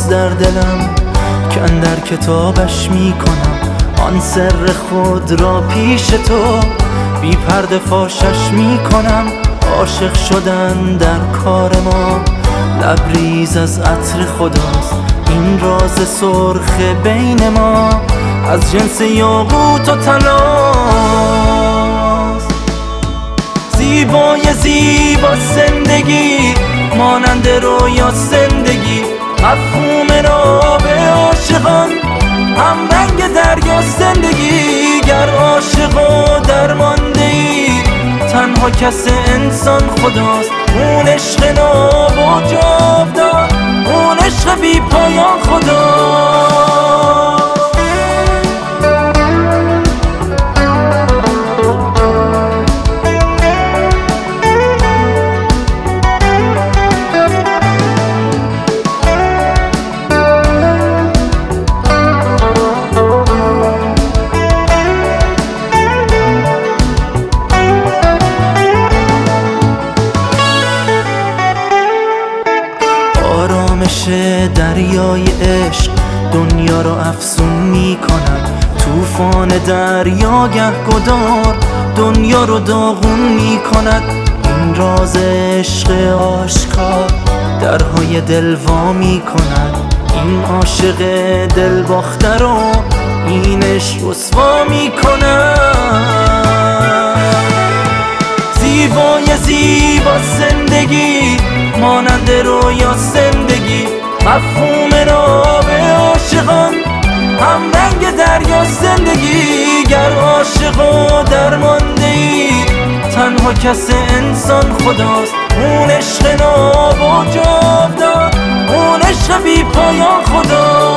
در دلم که اندر کتابش می کنم آن سر خود را پیش تو بی پرده فاشش می کنم. عاشق شدن در کار ما لبریز از عطر خداست، این راز سرخ بین ما از جنس یاقوت و طلاست. زیبای زیبا زندگی مانند رویا زندگی، مفهوم را به عاشقان هم رنگ دریا زندگی. گر عاشق و درمانده ای تنها کس انسان خداست، اون عشق ناب و جاودان، اون عشق بی پایان خداست. دریای عشق دنیا را افسون می کند، طوفان دریا گهگدار دنیا رو داغون می کند. این راز عشق آشکار درهای دل وا می کند، این عاشق دل باخته رو این عشق رسوا می کند. زیبای زیبا زندگی مانند رویا زندگی، مفهوم را به عاشقان هم رنگ دریا زندگی. گر عاشق و درمانده ای تنها کس انسان خداست، اون عشق ناب و جاودان، اون عشق بی پایان خداست.